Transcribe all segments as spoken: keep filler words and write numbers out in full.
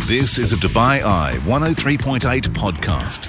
This is a Dubai Eye one oh three point eight podcast.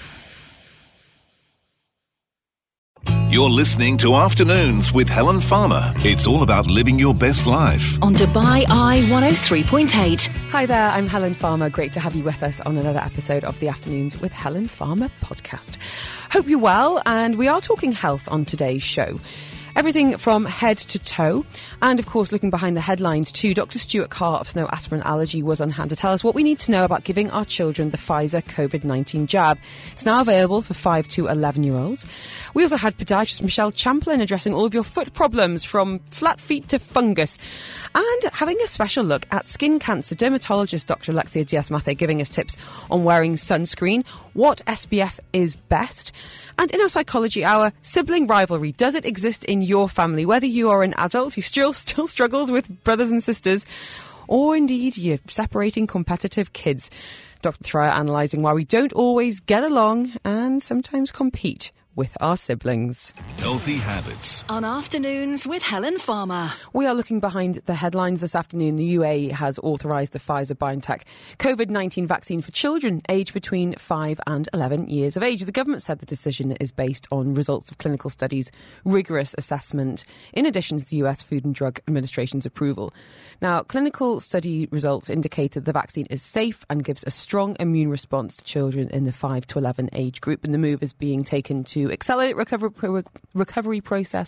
You're listening to Afternoons with Helen Farmer. It's all about living your best life. On Dubai Eye one oh three point eight. Hi there, I'm Helen Farmer. Great to have you with us on another episode of the Afternoons with Helen Farmer podcast. Hope you're well, and we are talking health on today's show. Everything from head to toe. And of course, looking behind the headlines too, Doctor Stuart Carr of Snow Aspirin Allergy was on hand to tell us what we need to know about giving our children the Pfizer COVID nineteen jab. It's now available for five to eleven year olds. We also had podiatrist Michelle Champlin addressing all of your foot problems from flat feet to fungus. And having a special look at skin cancer, dermatologist Doctor Alexia Diaz-Mathe giving us tips on wearing sunscreen, what S P F is best. And in our psychology hour, sibling rivalry. Does it exist in your family? Whether you are an adult who still, still struggles with brothers and sisters, or indeed you're separating competitive kids. Doctor Threyer analysing why we don't always get along and sometimes compete with our siblings. Healthy habits. On Afternoons with Helen Farmer. We are looking behind the headlines this afternoon. The U A E has authorised the Pfizer-BioNTech COVID nineteen vaccine for children aged between five and eleven years of age. The government said the decision is based on results of clinical studies, rigorous assessment, in addition to the U S Food and Drug Administration's approval. Now, clinical study results indicate that the vaccine is safe and gives a strong immune response to children in the five to eleven age group, and the move is being taken to accelerate recovery recovery process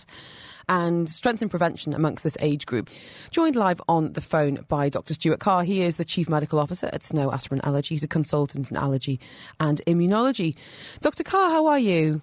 and strengthen prevention amongst this age group. Joined live on the phone by Doctor Stuart Carr. He is the Chief Medical Officer at Snow Aspirin Allergy. He's a consultant in allergy and immunology. Doctor Carr, how are you?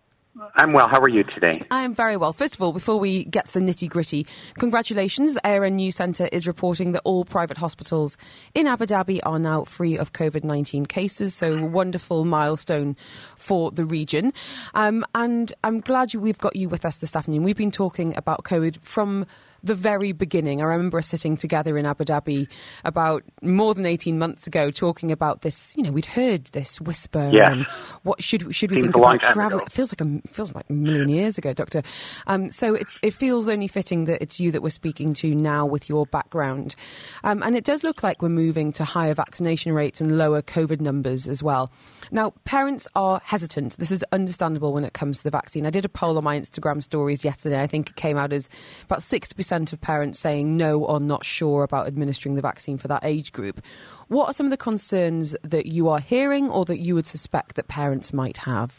I'm well. How are you today? I am very well. First of all, before we get to the nitty-gritty, congratulations. The A R N News Centre is reporting that all private hospitals in Abu Dhabi are now free of COVID nineteen cases, so a wonderful milestone for the region. Um, and I'm glad you, we've got you with us this afternoon. We've been talking about COVID from the very beginning. I remember us sitting together in Abu Dhabi about more than eighteen months ago talking about this. You know, we'd heard this whisper. Yes. And what should should we Seems think a long about time travel? ago. It feels like a feels like a million years ago, Doctor. Um, so it's it feels only fitting that it's you that we're speaking to now with your background. Um, and it does look like we're moving to higher vaccination rates and lower COVID numbers as well. Now, parents are hesitant. This is understandable when it comes to the vaccine. I did a poll on my Instagram stories yesterday. I think it came out as about sixty percent of parents saying no or not sure about administering the vaccine for that age group. What are some of the concerns that you are hearing or that you would suspect that parents might have?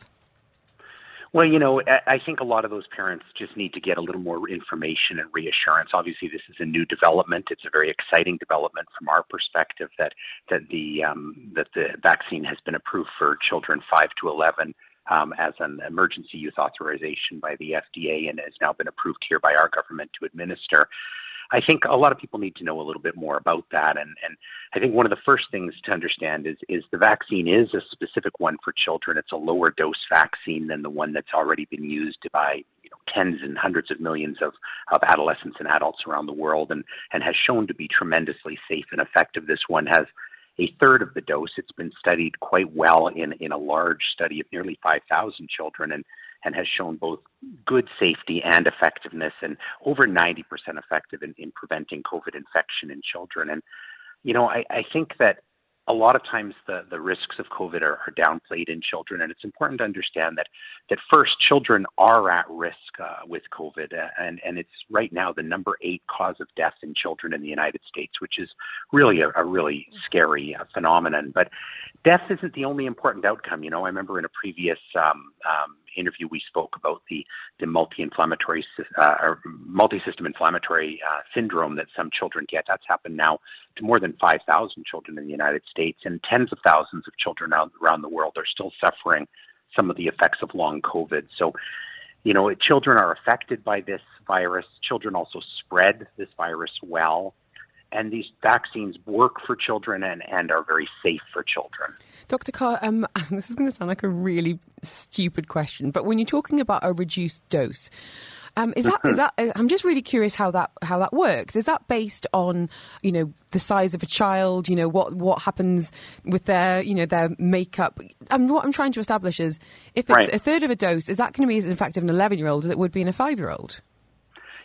Well, you know, I think a lot of those parents just need to get a little more information and reassurance. Obviously, this is a new development. It's a very exciting development from our perspective that that the um, that the vaccine has been approved for children five to eleven um, as an emergency use authorization by the F D A and has now been approved here by our government to administer. I think a lot of people need to know a little bit more about that. And, and I think one of the first things to understand is, is the vaccine is a specific one for children. It's a lower dose vaccine than the one that's already been used by you know, tens and hundreds of millions of, of adolescents and adults around the world and, and has shown to be tremendously safe and effective. This one has a third of the dose. It's been studied quite well in, in a large study of nearly five thousand children and and has shown both good safety and effectiveness and over ninety percent effective in, in preventing COVID infection in children. And, you know, I, I think that a lot of times the, the risks of COVID are, are downplayed in children, and it's important to understand that, that first, children are at risk uh, with COVID, uh, and, and it's right now the number eight cause of death in children in the United States, which is really a, a really scary uh, phenomenon. But death isn't the only important outcome. You know, I remember in a previous um, um, interview we spoke about the, the multi-inflammatory uh, or multi-system inflammatory uh, syndrome that some children get. That's happened now to more than five thousand children in the United States, and tens of thousands of children around the world are still suffering some of the effects of long COVID. So, you know, children are affected by this virus. Children also spread this virus well. And these vaccines work for children and, and are very safe for children. Doctor Carr, um, this is going to sound like a really stupid question, but when you're talking about a reduced dose, um, is that is that? I'm just really curious how that how that works. Is that based on you know the size of a child? You know what what happens with their you know their makeup? And what I'm trying to establish is if it's right. a third of a dose, is that going to be as effective in an eleven year old as it would be in a five year old?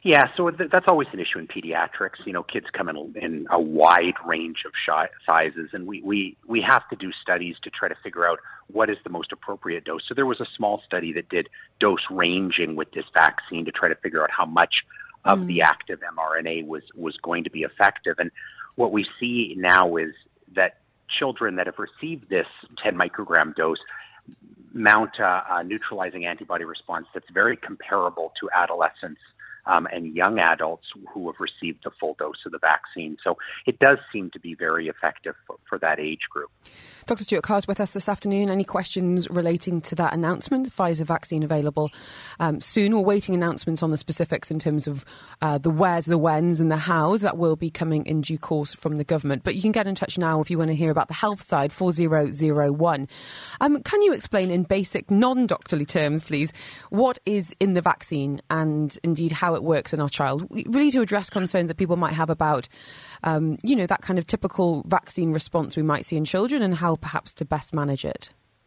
Yeah, so th- that's always an issue in pediatrics. You know, kids come in, in a wide range of shi- sizes, and we, we, we have to do studies to try to figure out what is the most appropriate dose. So there was a small study that did dose ranging with this vaccine to try to figure out how much of mm. the active mRNA was, was going to be effective. And what we see now is that children that have received this ten microgram dose mount a, a neutralizing antibody response that's very comparable to adolescents um, and young adults who have received the full dose of the vaccine. So it does seem to be very effective for, for that age group. Doctor Stuart Carr's with us this afternoon. Any questions relating to that announcement? The Pfizer vaccine available um, soon. We're waiting announcements on the specifics in terms of uh, the wheres, the whens and the hows. That will be coming in due course from the government. But you can get in touch now if you want to hear about the health side, four zero zero one. Um, can you explain in basic non-doctorly terms, please, what is in the vaccine and indeed how it works in our child? Really to address concerns that people might have about, um, you know, that kind of typical vaccine response we might see in children and how perhaps to best manage it.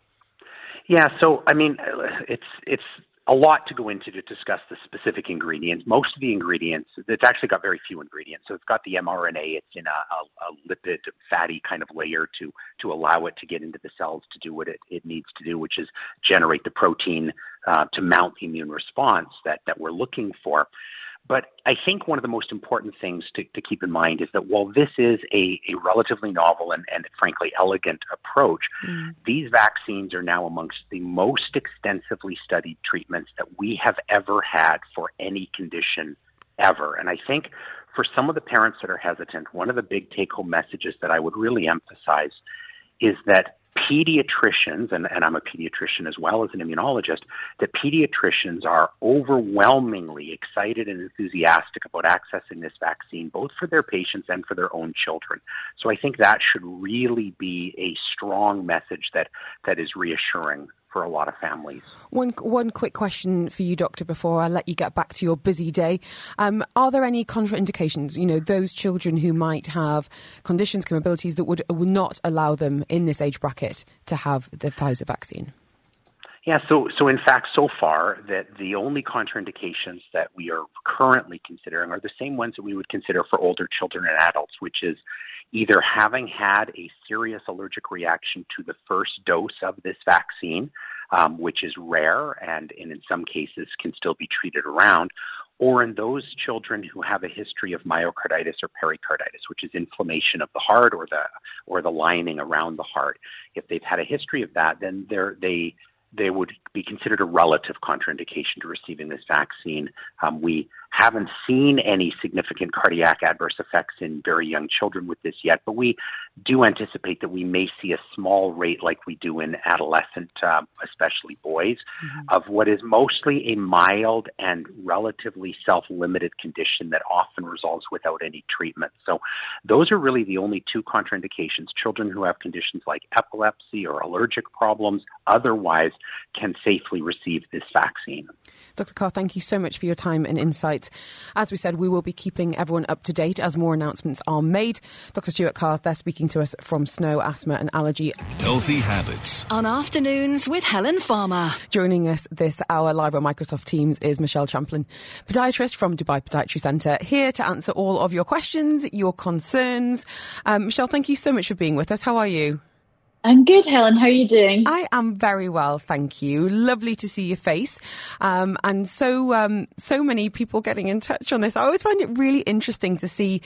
Yeah, so, I mean, it's it's a lot to go into to discuss the specific ingredients. Most of the ingredients, it's actually got very few ingredients. So it's got the mRNA, it's in a, a, a lipid, fatty kind of layer to to allow it to get into the cells to do what it, it needs to do, which is generate the protein uh, to mount the immune response that, that we're looking for. But I think one of the most important things to, to keep in mind is that while this is a, a relatively novel and, and frankly elegant approach, mm. these vaccines are now amongst the most extensively studied treatments that we have ever had for any condition ever. And I think for some of the parents that are hesitant, one of the big take-home messages that I would really emphasize is that pediatricians, and, and I'm a pediatrician as well as an immunologist, that pediatricians are overwhelmingly excited and enthusiastic about accessing this vaccine, both for their patients and for their own children. So I think that should really be a strong message that, that is reassuring for a lot of families. One one quick question for you, Doctor, before I let you get back to your busy day. Um, are there any contraindications, you know, those children who might have conditions, comorbidities that would, would not allow them in this age bracket to have the Pfizer vaccine? Yeah, so so in fact, so far, that the only contraindications that we are currently considering are the same ones that we would consider for older children and adults, which is either having had a serious allergic reaction to the first dose of this vaccine, um, which is rare and, and in some cases can still be treated around, or in those children who have a history of myocarditis or pericarditis, which is inflammation of the heart or the or the lining around the heart. If they've had a history of that, then they're, they they would be considered a relative contraindication to receiving this vaccine. Um, we haven't seen any significant cardiac adverse effects in very young children with this yet, but we do anticipate that we may see a small rate like we do in adolescent, uh, especially boys, mm-hmm. of what is mostly a mild and relatively self-limited condition that often resolves without any treatment. So those are really the only two contraindications. Children who have conditions like epilepsy or allergic problems otherwise can safely receive this vaccine. Doctor Carr, thank you so much for your time and insights. As we said, we will be keeping everyone up to date as more announcements are made. Doctor Stuart Carr, they're speaking to us from Snow, Asthma and Allergy. Healthy Habits. On Afternoons with Helen Farmer. Joining us this hour live on Microsoft Teams is Michelle Champlin, podiatrist from Dubai Podiatry Centre, here to answer all of your questions, your concerns. Um, Michelle, thank you so much for being with us. How are you? I'm good, Helen. How are you doing? I am very well, thank you. Lovely to see your face. Um, and so, um, so many people getting in touch on this. I always find it really interesting to see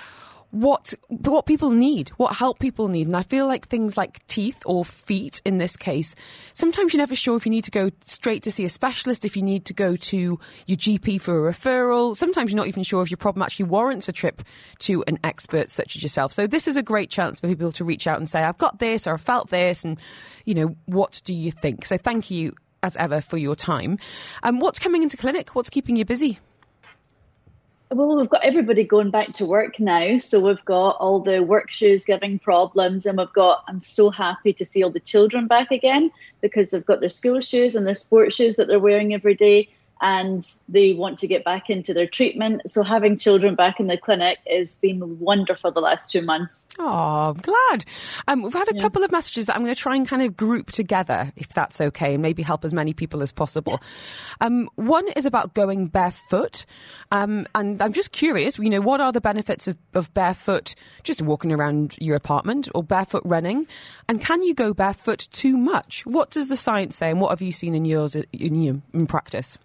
what what people need, what help people need. And I feel like things like teeth or feet in this case, sometimes you're never sure if you need to go straight to see a specialist, if you need to go to your G P for a referral. Sometimes you're not even sure if your problem actually warrants a trip to an expert such as yourself. So this is a great chance for people to reach out and say, I've got this or I felt this, and, you know, what do you think? So thank you as ever for your time. Um, what's coming into clinic? What's keeping you busy? Well, we've got everybody going back to work now. So we've got all the work shoes giving problems, and we've got, I'm so happy to see all the children back again because they've got their school shoes and their sports shoes that they're wearing every day. and they want to get back into their treatment. So having children back in the clinic has been wonderful the last two months. Oh, I'm glad. Um, we've had a Yeah. couple of messages that I'm going to try and kind of group together, if that's okay, and maybe help as many people as possible. Um, one is about going barefoot. Um, and I'm just curious, you know, what are the benefits of, of barefoot, just walking around your apartment, or barefoot running? And can you go barefoot too much? What does the science say, and what have you seen in yours in, your, in practice?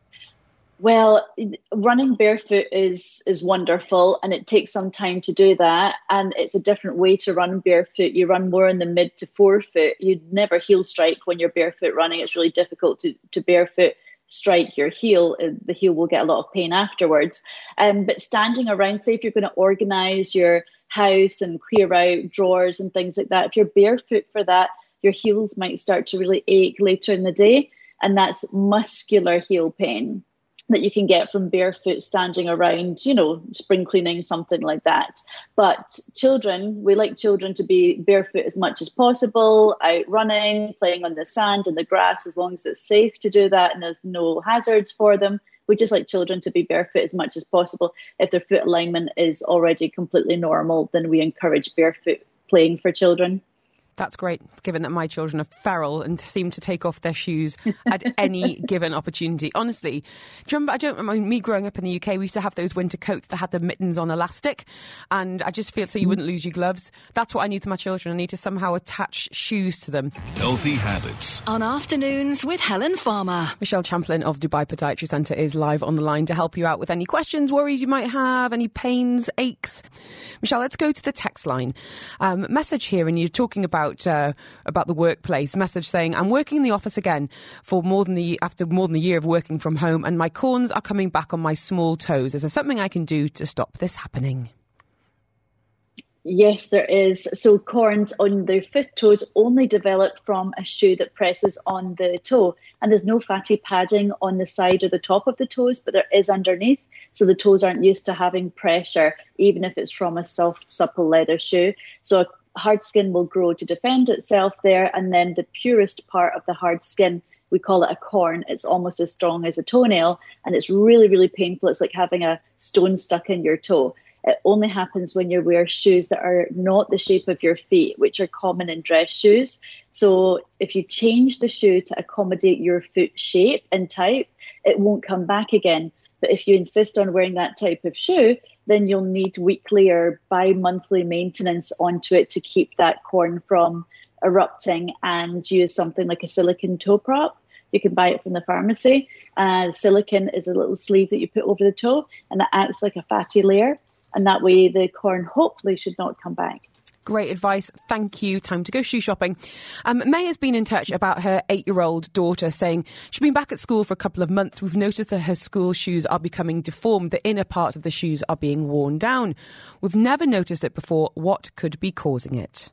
Well, running barefoot is is wonderful, and it takes some time to do that. And it's a different way to run barefoot. You run more in the mid to forefoot. You'd never heel strike when you're barefoot running. It's really difficult to, to barefoot strike your heel. The heel will get a lot of pain afterwards. Um, but standing around, say if you're going to organise your house and clear out drawers and things like that, if you're barefoot for that, your heels might start to really ache later in the day. And that's muscular heel pain that you can get from barefoot standing around, you know, spring cleaning, something like that. But children, we like children to be barefoot as much as possible, out running, playing on the sand and the grass, as long as it's safe to do that and there's no hazards for them. We just like children to be barefoot as much as possible. If their foot alignment is already completely normal, then we encourage barefoot playing for children. That's great, given that my children are feral and seem to take off their shoes at any given opportunity. Honestly, do you remember, I don't remember me growing up in the U K, we used to have those winter coats that had the mittens on elastic, and I just feel so you wouldn't lose your gloves. That's what I need for my children. I need to somehow attach shoes to them. Healthy habits. On Afternoons with Helen Farmer. Michelle Champlin of Dubai Podiatry Centre is live on the line to help you out with any questions, worries you might have, any pains, aches. Michelle, let's go to the text line. Um, message here, and you're talking about Uh, about the workplace. Message saying, I'm working in the office again for more than the after more than a year of working from home, and my corns are coming back on my small toes. Is there something I can do to stop this happening? Yes, there is. So corns on the fifth toes only develop from a shoe that presses on the toe, and there's no fatty padding on the side or the top of the toes, but there is underneath. So the toes aren't used to having pressure, even if it's from a soft, supple leather shoe. So a hard skin will grow to defend itself there, and then the purest part of the hard skin, we call it a corn. It's almost as strong as a toenail, and it's really, really painful. It's like having a stone stuck in your toe. It only happens when you wear shoes that are not the shape of your feet, which are common in dress shoes. So if you change the shoe to accommodate your foot shape and type, it won't come back again. But if you insist on wearing that type of shoe, then you'll need weekly or bi-monthly maintenance onto it to keep that corn from erupting, and use something like a silicone toe prop. You can buy it from the pharmacy. Uh, silicone is a little sleeve that you put over the toe, and it acts like a fatty layer. And that way the corn hopefully should not come back. Great advice. Thank you. Time to go shoe shopping. Um, May has been in touch about her eight-year-old daughter, saying she's been back at school for a couple of months. We've noticed that her school shoes are becoming deformed. The inner parts of the shoes are being worn down. We've never noticed it before. What could be causing it?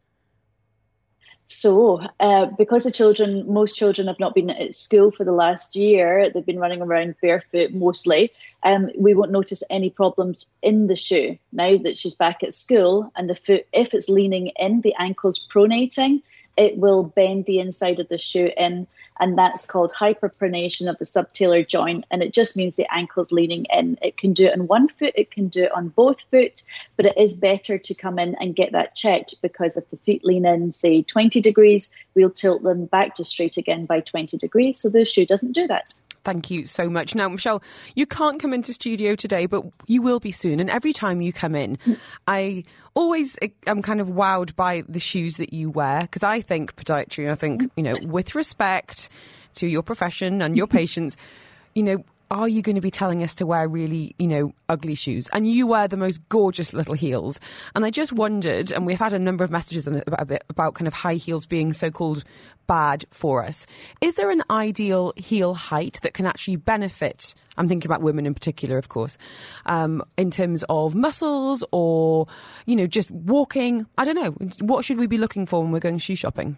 So, uh, because the children, most children have not been at school for the last year, they've been running around barefoot mostly, um, we won't notice any problems in the shoe. Now that she's back at school, and the foot, if it's leaning in, the ankle's pronating, it will bend the inside of the shoe in, and that's called hyperpronation of the subtalar joint, and it just means the ankle's leaning in. It can do it on one foot, it can do it on both foot, but it is better to come in and get that checked, because if the feet lean in, say, twenty degrees, we'll tilt them back to straight again by twenty degrees, so the shoe doesn't do that. Thank you so much. Now, Michelle, you can't come into studio today, but you will be soon. And every time you come in, I always am kind of wowed by the shoes that you wear, because I think podiatry, I think, you know, with respect to your profession and your patients, you know, are you going to be telling us to wear really, you know, ugly shoes? And you wear the most gorgeous little heels. And I just wondered, and we've had a number of messages about, about kind of high heels being so-called bad for us. Is there an ideal heel height that can actually benefit, I'm thinking about women in particular, of course, um, in terms of muscles or, you know, just walking? I don't know. What should we be looking for when we're going shoe shopping?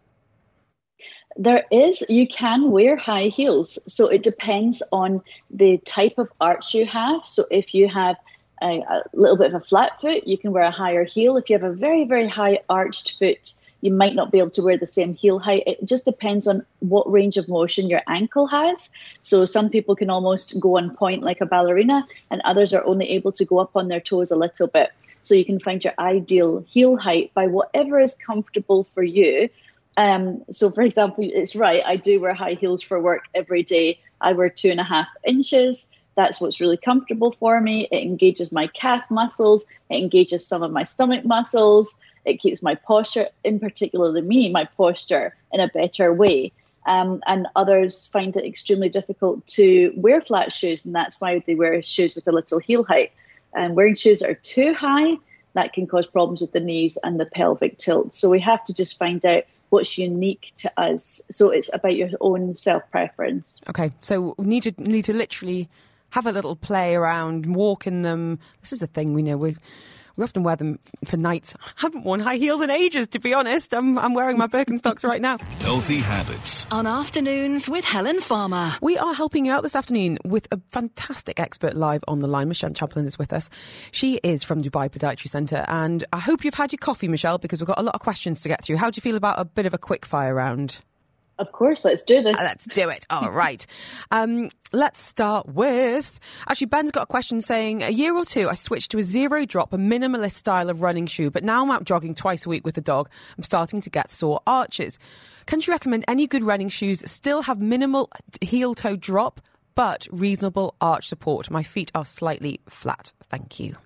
There is, you can wear high heels. So it depends on the type of arch you have. So if you have a, a little bit of a flat foot, you can wear a higher heel. If you have a very, very high arched foot, you might not be able to wear the same heel height. It just depends on what range of motion your ankle has. So some people can almost go on point like a ballerina, and others are only able to go up on their toes a little bit. So you can find your ideal heel height by whatever is comfortable for you. Um, so, for example, it's right, I do wear high heels for work every day. I wear two and a half inches. That's what's really comfortable for me. It engages my calf muscles. It engages some of my stomach muscles. It keeps my posture, in particular me, my posture in a better way. Um, and others find it extremely difficult to wear flat shoes, and that's why they wear shoes with a little heel height. And wearing shoes that are too high, that can cause problems with the knees and the pelvic tilt. So we have to just find out what's unique to us. So it's about your own self-preference. Okay, so we need to need to literally have a little play around, walk in them. This is the thing, we know, we we often wear them for nights. I haven't worn high heels in ages, to be honest. I'm, I'm wearing my Birkenstocks right now. Healthy habits. On Afternoons with Helen Farmer. We are helping you out this afternoon with a fantastic expert live on the line. Michelle Chaplin is with us. She is from Dubai Podiatry Centre, and I hope you've had your coffee, Michelle, because we've got a lot of questions to get through. How do you feel about a bit of a quick fire round? Of course, let's do this. Let's do it. All right. Um, let's start with... Actually, Ben's got a question saying, a year or two, I switched to a zero drop, a minimalist style of running shoe, but now I'm out jogging twice a week with the dog. I'm starting to get sore arches. Can you recommend any good running shoes that still have minimal heel-toe drop, but reasonable arch support? My feet are slightly flat. Thank you.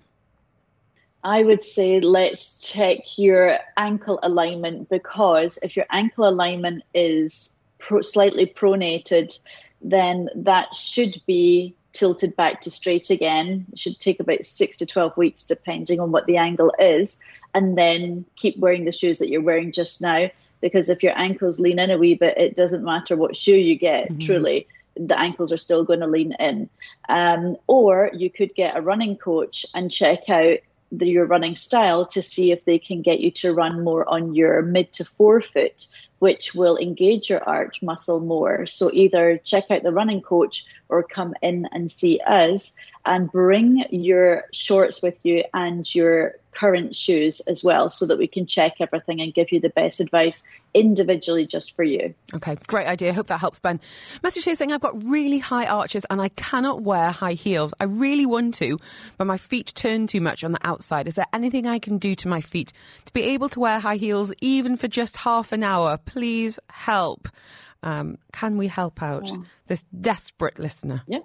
I would say let's check your ankle alignment, because if your ankle alignment is pro- slightly pronated, then that should be tilted back to straight again. It should take about six to twelve weeks, depending on what the angle is, and then keep wearing the shoes that you're wearing just now, because if your ankles lean in a wee bit, it doesn't matter what shoe you get, mm-hmm. truly. The ankles are still going to lean in. Um, or you could get a running coach and check out the, your running style to see if they can get you to run more on your mid to forefoot, which will engage your arch muscle more. So either check out the running coach or come in and see us, and bring your shorts with you and your current shoes as well, so that we can check everything and give you the best advice individually just for you. Okay, great idea. Hope that helps, Ben. Message here saying, I've got really high arches and I cannot wear high heels. I really want to, but my feet turn too much on the outside. Is there anything I can do to my feet to be able to wear high heels even for just half an hour? Please help. Um, can we help out yeah. this desperate listener? Yeah.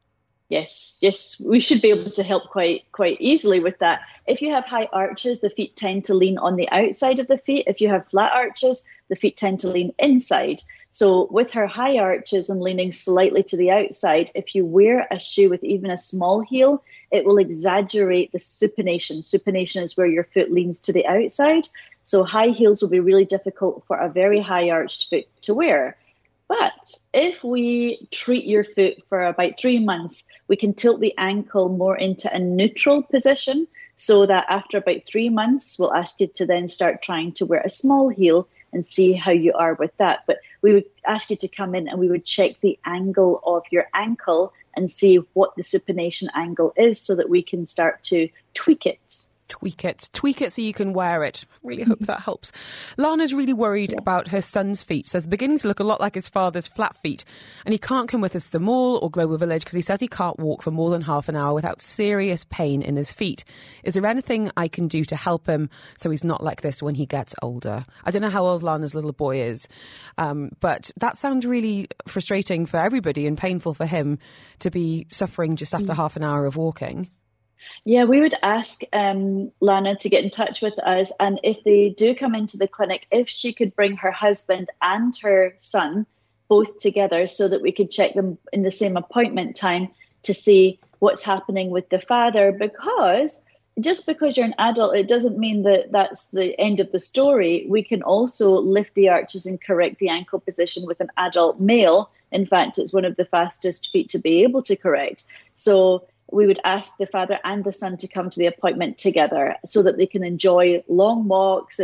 Yes, yes, we should be able to help quite quite easily with that. If you have high arches, the feet tend to lean on the outside of the feet. If you have flat arches, the feet tend to lean inside. So with her high arches and leaning slightly to the outside, if you wear a shoe with even a small heel, it will exaggerate the supination. Supination is where your foot leans to the outside. So high heels will be really difficult for a very high arched foot to wear. But if we treat your foot for about three months, we can tilt the ankle more into a neutral position, so that after about three months, we'll ask you to then start trying to wear a small heel and see how you are with that. But we would ask you to come in and we would check the angle of your ankle and see what the supination angle is, so that we can start to tweak it. Tweak it. Tweak it so you can wear it. Really hope that helps. Lana's really worried yeah. about her son's feet. Says, beginning to look a lot like his father's flat feet. And he can't come with us to the mall or Global Village because he says he can't walk for more than half an hour without serious pain in his feet. Is there anything I can do to help him so he's not like this when he gets older? I don't know how old Lana's little boy is, um, but that sounds really frustrating for everybody and painful for him to be suffering just after mm. half an hour of walking. Yeah, we would ask um, Lana to get in touch with us, and if they do come into the clinic, if she could bring her husband and her son both together so that we could check them in the same appointment time to see what's happening with the father, because just because you're an adult, it doesn't mean that that's the end of the story. We can also lift the arches and correct the ankle position with an adult male. In fact, it's one of the fastest feet to be able to correct. So we would ask the father and the son to come to the appointment together so that they can enjoy long walks and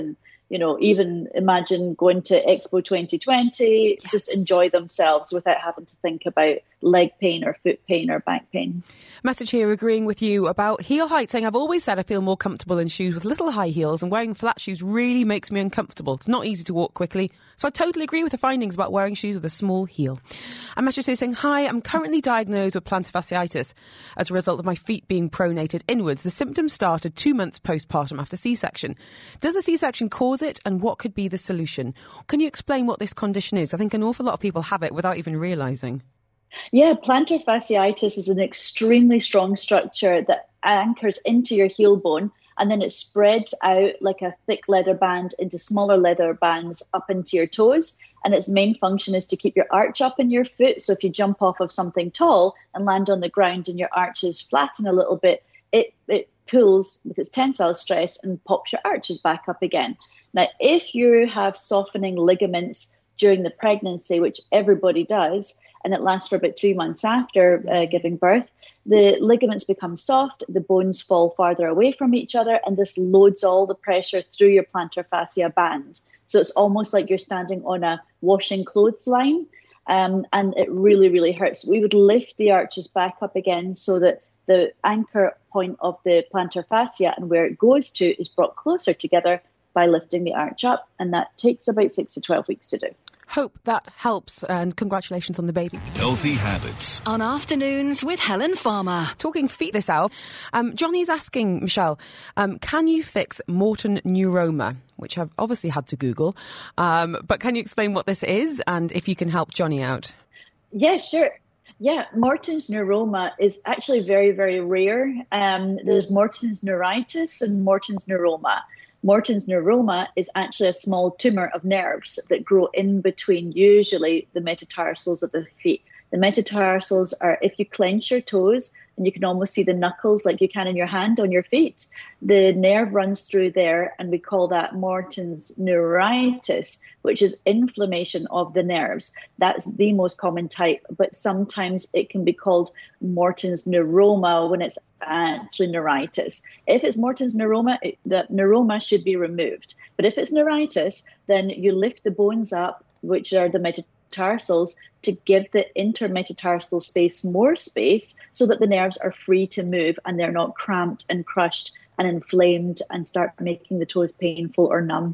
you know, even imagine going to Expo twenty twenty, yes. just enjoy themselves without having to think about leg pain or foot pain or back pain. Message here agreeing with you about heel height, saying, I've always said I feel more comfortable in shoes with little high heels, and wearing flat shoes really makes me uncomfortable. It's not easy to walk quickly. So I totally agree with the findings about wearing shoes with a small heel. A message here saying, hi, I'm currently diagnosed with plantar fasciitis as a result of my feet being pronated inwards. The symptoms started two months postpartum after C-section. Does a C-section cause it, and what could be the solution? Can you explain what this condition is? I think an awful lot of people have it without even realising. Yeah, plantar fasciitis is an extremely strong structure that anchors into your heel bone, and then it spreads out like a thick leather band into smaller leather bands up into your toes. And its main function is to keep your arch up in your foot. So if you jump off of something tall and land on the ground and your arches flatten a little bit, it, it pulls with its tensile stress and pops your arches back up again. Now, if you have softening ligaments during the pregnancy, which everybody does, and it lasts for about three months after uh, giving birth, the ligaments become soft, the bones fall farther away from each other, and this loads all the pressure through your plantar fascia band. So it's almost like you're standing on a washing clothes line, um, and it really, really hurts. We would lift the arches back up again so that the anchor point of the plantar fascia and where it goes to is brought closer together by lifting the arch up, and that takes about six to twelve weeks to do. Hope that helps, and congratulations on the baby. Healthy habits. On Afternoons with Helen Farmer. Talking feet this hour, um, Johnny's asking, Michelle, um, can you fix Morton neuroma? Which I've obviously had to Google. Um, but can you explain what this is and if you can help Johnny out? Yeah, sure. Yeah, Morton's neuroma is actually very, very rare. Um, there's Morton's neuritis and Morton's neuroma. Morton's neuroma is actually a small tumour of nerves that grow in between usually the metatarsals of the feet. The metatarsals are, if you clench your toes, and you can almost see the knuckles like you can in your hand on your feet, the nerve runs through there, and we call that Morton's neuritis, which is inflammation of the nerves. That's the most common type, but sometimes it can be called Morton's neuroma when it's actually neuritis. If it's Morton's neuroma, it, the neuroma should be removed. But if it's neuritis, then you lift the bones up, which are the metatarsals, to give the intermetatarsal space more space so that the nerves are free to move and they're not cramped and crushed and inflamed and start making the toes painful or numb.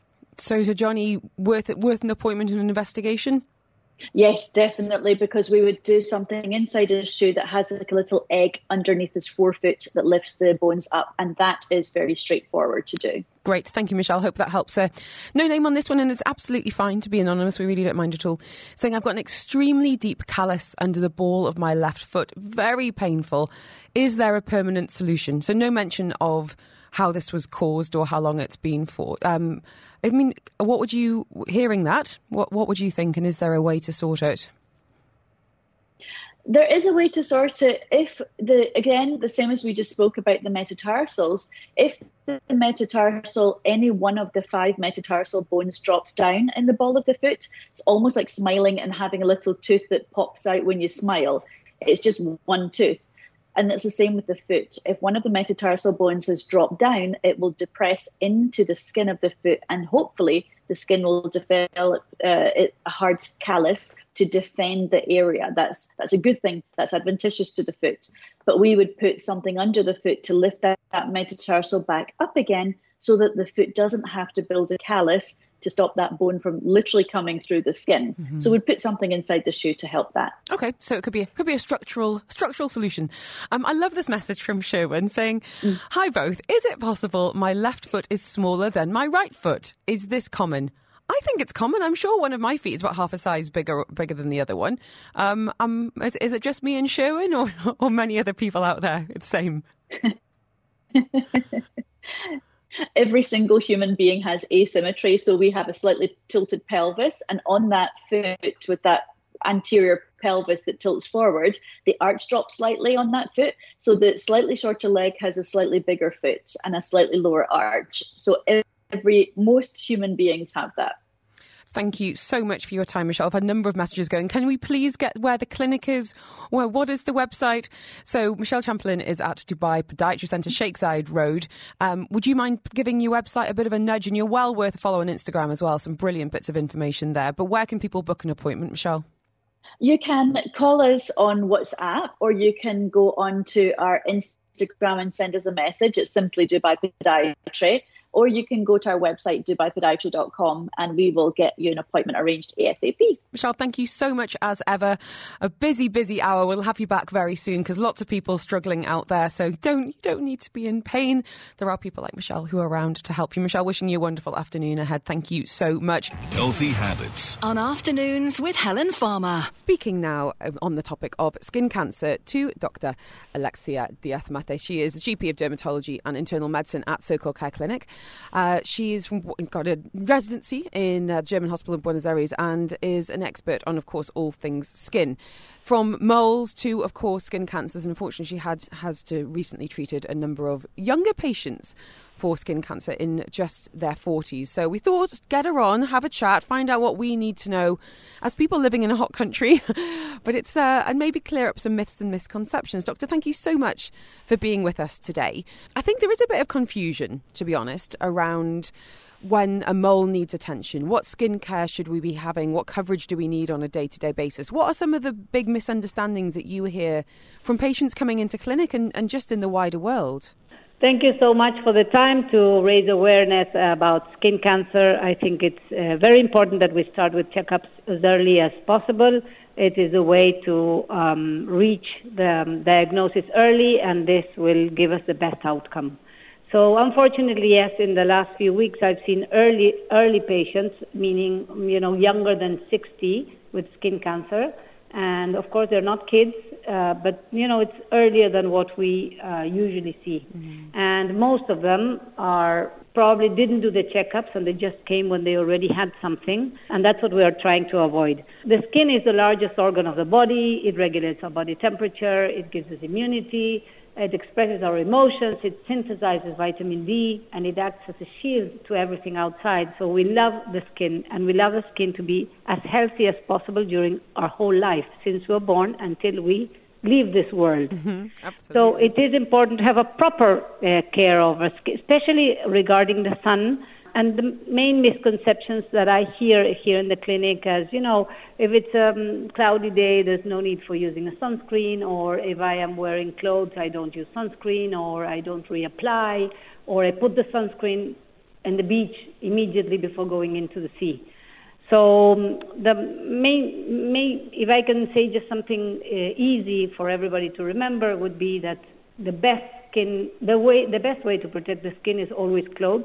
So, so Johnny, worth worth an appointment and an investigation? Yes, definitely, because we would do something inside his shoe that has like a little egg underneath his forefoot that lifts the bones up, and that is very straightforward to do. Great, thank you, Michelle. Hope that helps. Uh, no name on this one, and it's absolutely fine to be anonymous. We really don't mind at all. Saying, I've got an extremely deep callus under the ball of my left foot. Very painful. Is there a permanent solution? So no mention of how this was caused or how long it's been for. Um, I mean, what would you, hearing that, what, what would you think, and is there a way to sort it? There is a way to sort it if, the again, the same as we just spoke about the metatarsals, if the metatarsal, any one of the five metatarsal bones drops down in the ball of the foot, it's almost like smiling and having a little tooth that pops out when you smile. It's just one tooth. And it's the same with the foot. If one of the metatarsal bones has dropped down, it will depress into the skin of the foot, and hopefully the skin will develop uh, a hard callus to defend the area. That's that's a good thing. That's advantageous to the foot. But we would put something under the foot to lift that, that metatarsal back up again so that the foot doesn't have to build a callus to stop that bone from literally coming through the skin. Mm-hmm. So we'd put something inside the shoe to help that. Okay, so it could be a, could be a structural structural solution. Um, I love this message from Sherwin saying, mm. Hi both, is it possible my left foot is smaller than my right foot? Is this common? I think it's common. I'm sure one of my feet is about half a size bigger bigger than the other one. Um, um, is, is it just me and Sherwin, or, or many other people out there? It's the same. Every single human being has asymmetry, so we have a slightly tilted pelvis, and on that foot with that anterior pelvis that tilts forward, the arch drops slightly on that foot, so the slightly shorter leg has a slightly bigger foot and a slightly lower arch. So every most human beings have that. Thank you so much for your time, Michelle. I've had a number of messages going. Can we please get where the clinic is? Well, what is the website? So Michelle Chamberlain is at Dubai Podiatry Centre, Sheikh Zayed Road. Um, would you mind giving your website a bit of a nudge? And you're well worth a follow on Instagram as well. Some brilliant bits of information there. But where can people book an appointment, Michelle? You can call us on WhatsApp, or you can go on to our Instagram and send us a message. It's simply Dubai Podiatry. Or you can go to our website, dubai podiatry dot com, and we will get you an appointment arranged ASAP. Michelle, thank you so much as ever. A busy, busy hour. We'll have you back very soon because lots of people struggling out there. So don't, you don't need to be in pain. There are people like Michelle who are around to help you. Michelle, wishing you a wonderful afternoon ahead. Thank you so much. Healthy Habits On Afternoons with Helen Farmer. Speaking now on the topic of skin cancer to Doctor Alexia Diaz-Mate. She is a G P of Dermatology and Internal Medicine at Circle Care Clinic. Uh, she's from, got a residency in uh, the German Hospital in Buenos Aires and is an expert on, of course, all things skin. From moles to, of course, skin cancers. And unfortunately, she had has to recently treated a number of younger patients for skin cancer in just their forties. So we thought, get her on, have a chat, find out what we need to know as people living in a hot country. But it's uh, and maybe clear up some myths and misconceptions. Doctor, thank you so much for being with us today. I think there is a bit of confusion, to be honest, around when a mole needs attention. What skincare should we be having? What coverage do we need on a day-to-day basis? What are some of the big misunderstandings that you hear from patients coming into clinic and, and just in the wider world? Thank you so much for the time to raise awareness about skin cancer. I think it's uh, very important that we start with checkups as early as possible. It is a way to um, reach the um, diagnosis early, and this will give us the best outcome. So unfortunately, yes, in the last few weeks, I've seen early early patients, meaning, you know, younger than sixty with skin cancer. And of course, they're not kids, uh, but, you know, it's earlier than what we uh, usually see. Mm-hmm. And most of them are probably didn't do the checkups and they just came when they already had something. And that's what we are trying to avoid. The skin is the largest organ of the body. It regulates our body temperature. It gives us immunity. It expresses our emotions, it synthesizes vitamin D, and it acts as a shield to everything outside. So we love the skin, and we love the skin to be as healthy as possible during our whole life, since we're born until we leave this world. Mm-hmm, absolutely. So it is important to have a proper uh, care of our skin, especially regarding the sun. And the main misconceptions that I hear here in the clinic is, you know, if it's a um, cloudy day, there's no need for using a sunscreen, or if I am wearing clothes, I don't use sunscreen, or I don't reapply, or I put the sunscreen in the beach immediately before going into the sea. So um, the main, main, if I can say just something uh, easy for everybody to remember, would be that the best skin, the way, the best way to protect the skin is always clothes.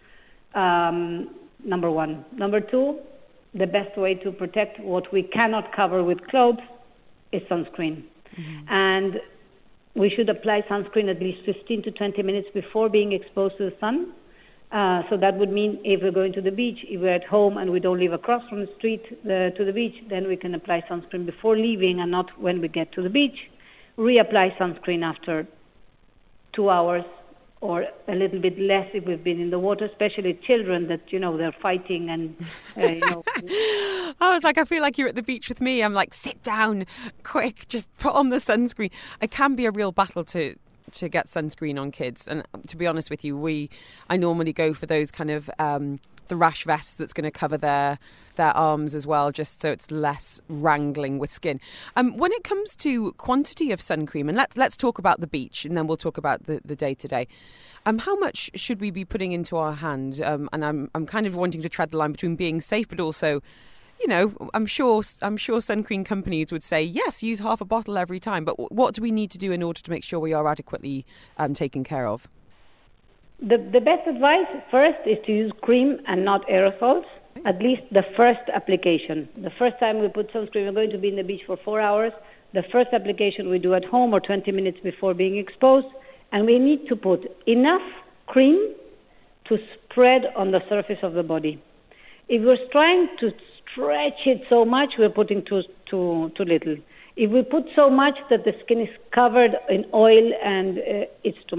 Um, number one. Number two, the best way to protect what we cannot cover with clothes is sunscreen. Mm-hmm. And we should apply sunscreen at least fifteen to twenty minutes before being exposed to the sun. Uh, so that would mean if we're going to the beach, if we're at home and we don't live across from the street uh, to the beach, then we can apply sunscreen before leaving and not when we get to the beach. Reapply sunscreen after two hours. Or a little bit less if we've been in the water, especially children that, you know, they're fighting and, uh, you know. I was like, I feel like you're at the beach with me. I'm like, sit down, quick, just put on the sunscreen. It can be a real battle to to get sunscreen on kids. And to be honest with you, we, I normally go for those kind of, um, the rash vests that's going to cover their their arms as well, just so it's less wrangling with skin. Um, when it comes to quantity of sun cream, and let's let's talk about the beach, and then we'll talk about the, the day-to-day. Um, how much should we be putting into our hand? Um, and I'm I'm kind of wanting to tread the line between being safe, but also, you know, I'm sure I'm sure sun cream companies would say, yes, use half a bottle every time. But what do we need to do in order to make sure we are adequately um, taken care of? The, the best advice first is to use cream and not aerosols, at least the first application. The first time we put sunscreen, we're going to be in the beach for four hours. The first application we do at home or twenty minutes before being exposed. And we need to put enough cream to spread on the surface of the body. If we're trying to stretch it so much, we're putting too, too, too little. If we put so much that the skin is covered in oil and uh, it's too much.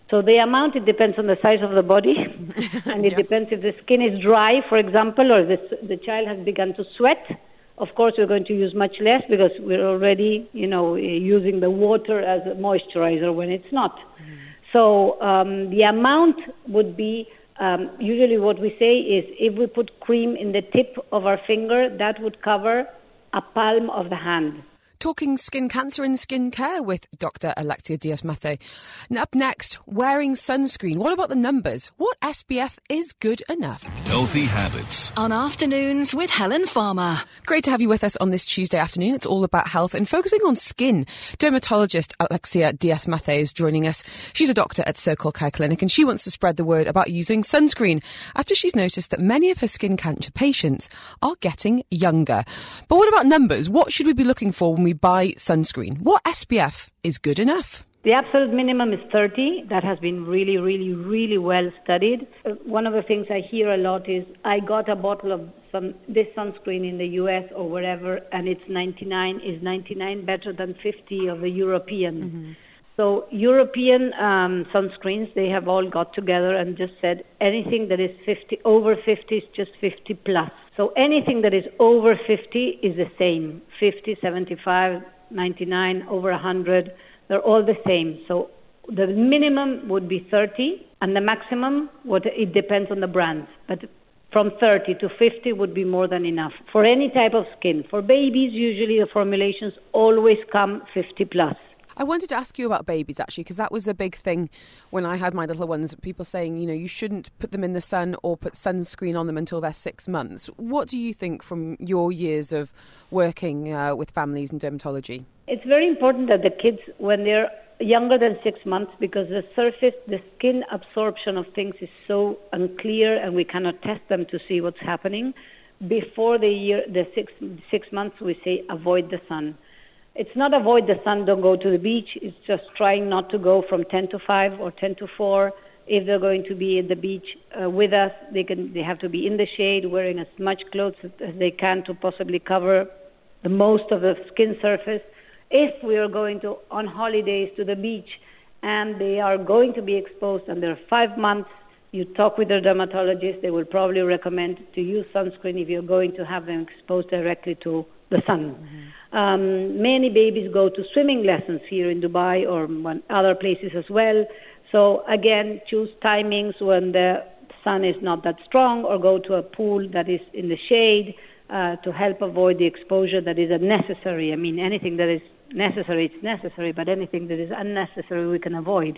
So the amount, it depends on the size of the body, and it yeah. depends if the skin is dry, for example, or the, the child has begun to sweat. Of course, we're going to use much less because we're already, you know, using the water as a moisturizer when it's not. Mm. So um, the amount would be, um, usually what we say is if we put cream in the tip of our finger, that would cover a palm of the hand. Talking skin cancer and skin care with Doctor Alexia Diaz-Mathay. And up next, wearing sunscreen. What about the numbers? What S P F is good enough? Healthy habits. On Afternoons with Helen Farmer. Great to have you with us on this Tuesday afternoon. It's all about health and focusing on skin. Dermatologist Alexia Diaz-Mathay is joining us. She's a doctor at Circle Care Clinic and she wants to spread the word about using sunscreen after she's noticed that many of her skin cancer patients are getting younger. But what about numbers? What should we be looking for when we buy sunscreen? What S P F is good enough? The absolute minimum is thirty. That has been really, really, really well studied. Uh, one of the things I hear a lot is, I got a bottle of some this sunscreen in the U S or wherever, and it's ninety-nine. Is ninety-nine better than fifty of the European? Mm-hmm. So European um, sunscreens, they have all got together and just said anything that is fifty over fifty is just fifty plus. So anything that is over fifty is the same. fifty, seventy-five, ninety-nine, over one hundred, they're all the same. So the minimum would be thirty, and the maximum, what it depends on the brands. But from thirty to fifty would be more than enough for any type of skin. For babies, usually the formulations always come fifty plus. I wanted to ask you about babies, actually, because that was a big thing when I had my little ones. People saying, you know, you shouldn't put them in the sun or put sunscreen on them until they're six months. What do you think from your years of working uh, with families in dermatology? It's very important that the kids, when they're younger than six months, because the surface, the skin absorption of things is so unclear and we cannot test them to see what's happening. Before the year, the six, six months, we say avoid the sun. It's not avoid the sun, don't go to the beach. It's just trying not to go from ten to five or ten to four. If they're going to be at the beach uh, with us, they can. They have to be in the shade, wearing as much clothes as they can to possibly cover the most of the skin surface. If we are going to on holidays to the beach and they are going to be exposed and they're five months, you talk with their dermatologist. They will probably recommend to use sunscreen if you're going to have them exposed directly to the sun. Mm-hmm. Um, many babies go to swimming lessons here in Dubai or one, other places as well. So again, choose timings when the sun is not that strong, or go to a pool that is in the shade uh, to help avoid the exposure that is unnecessary. I mean, anything that is necessary, it's necessary, but anything that is unnecessary, we can avoid.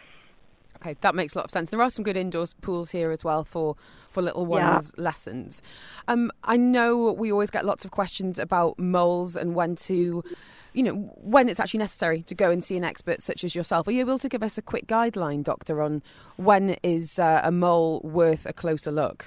Okay, that makes a lot of sense. There are some good indoor pools here as well for, for little ones' yeah. lessons. Um, I know we always get lots of questions about moles and when to, you know, when it's actually necessary to go and see an expert such as yourself. Are you able to give us a quick guideline, Doctor, on when is uh, a mole worth a closer look?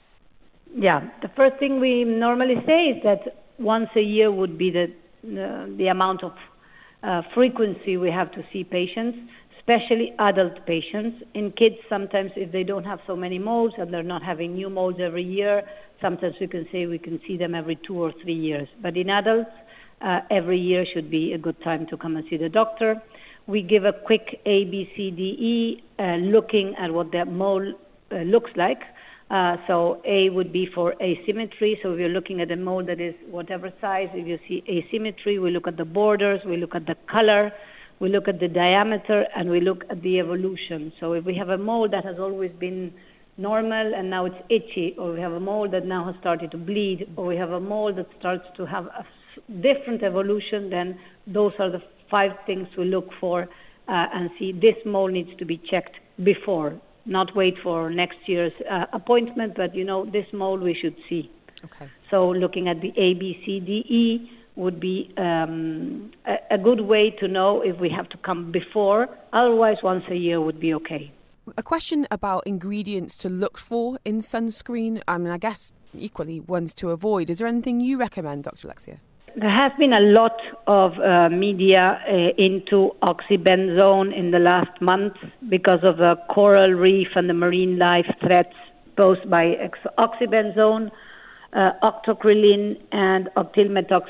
Yeah, the first thing we normally say is that once a year would be the uh, the amount of uh, frequency we have to see patients, especially adult patients. In kids, sometimes if they don't have so many moles and they're not having new moles every year, sometimes we can say we can see them every two or three years. But in adults, uh, every year should be a good time to come and see the doctor. We give a quick A, B, C, D, E, uh, looking at what that mole uh, looks like. Uh, so A would be for asymmetry. So if you're looking at a mole that is whatever size, if you see asymmetry, we look at the borders, we look at the color, we look at the diameter, and we look at the evolution. So if we have a mole that has always been normal and now it's itchy, or we have a mole that now has started to bleed, or we have a mole that starts to have a different evolution, then those are the five things we look for uh, and see this mole needs to be checked before, not wait for next year's uh, appointment, but, you know, this mole we should see. Okay. So looking at the A, B, C, D, E would be um, a, a good way to know if we have to come before. Otherwise, once a year would be okay. A question about ingredients to look for in sunscreen. I mean, I guess equally ones to avoid. Is there anything you recommend, Doctor Alexia? There has been a lot of uh, media uh, into oxybenzone in the last month because of the coral reef and the marine life threats posed by oxybenzone, uh, octocrylene, and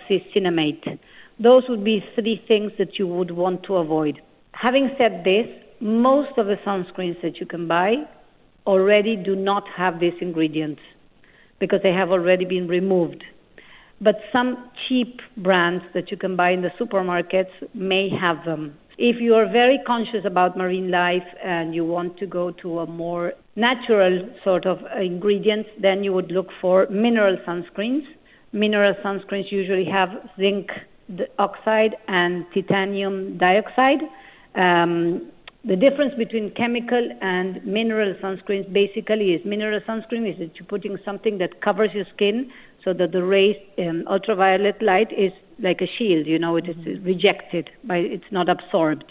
octylmethoxycinnamate. Those would be three things that you would want to avoid. Having said this, most of the sunscreens that you can buy already do not have these ingredients because they have already been removed. But some cheap brands that you can buy in the supermarkets may have them. If you are very conscious about marine life and you want to go to a more natural sort of ingredients, then you would look for mineral sunscreens. Mineral sunscreens usually have zinc oxide and titanium dioxide. Um, the difference between chemical and mineral sunscreens basically is mineral sunscreen is that you're putting something that covers your skin so that the rays, um, ultraviolet light is like a shield, you know, it is rejected, by, it's not absorbed.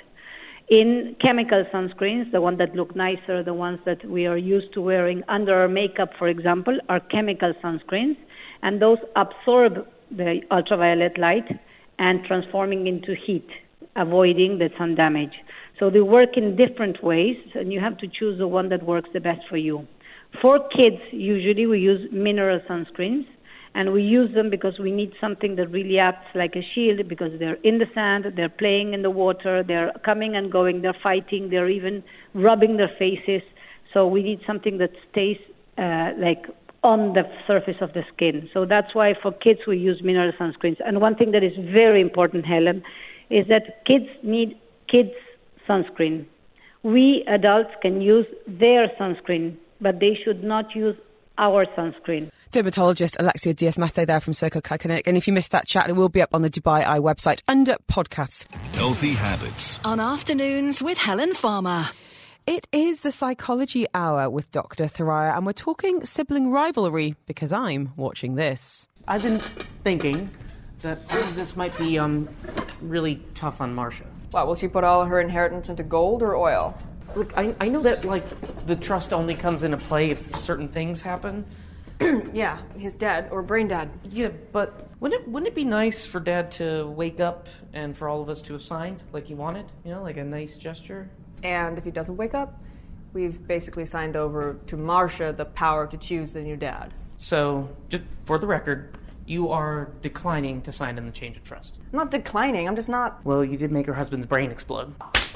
In chemical sunscreens, the ones that look nicer, the ones that we are used to wearing under our makeup, for example, are chemical sunscreens, and those absorb the ultraviolet light and transforming into heat, avoiding the sun damage. So they work in different ways, and you have to choose the one that works the best for you. For kids, usually we use mineral sunscreens, and we use them because we need something that really acts like a shield because they're in the sand, they're playing in the water, they're coming and going, they're fighting, they're even rubbing their faces. So we need something that stays uh, like on the surface of the skin. So that's why for kids we use mineral sunscreens. And one thing that is very important, Helen, is that kids need kids' sunscreen. We adults can use their sunscreen, but they should not use our sunscreen. Dermatologist Alexia Diaz-Mate there from Circle K Clinic. And if you missed that chat, it will be up on the Dubai Eye website under podcasts. Healthy habits. On Afternoons with Helen Farmer. It is the Psychology Hour with Doctor Thoraiya, and we're talking sibling rivalry because I'm watching this. I've been thinking that this might be um really tough on Marcia. What, will she put all her inheritance into gold or oil? Look, I, I know that, like, the trust only comes into play if certain things happen. Yeah, he's dead, or brain dead. Yeah, but wouldn't it, wouldn't it be nice for Dad to wake up and for all of us to have signed like he wanted? You know, like a nice gesture? And if he doesn't wake up, we've basically signed over to Marcia the power to choose the new dad. So, just for the record, you are declining to sign in the change of trust. I'm not declining, I'm just not... Well, you did make her husband's brain explode.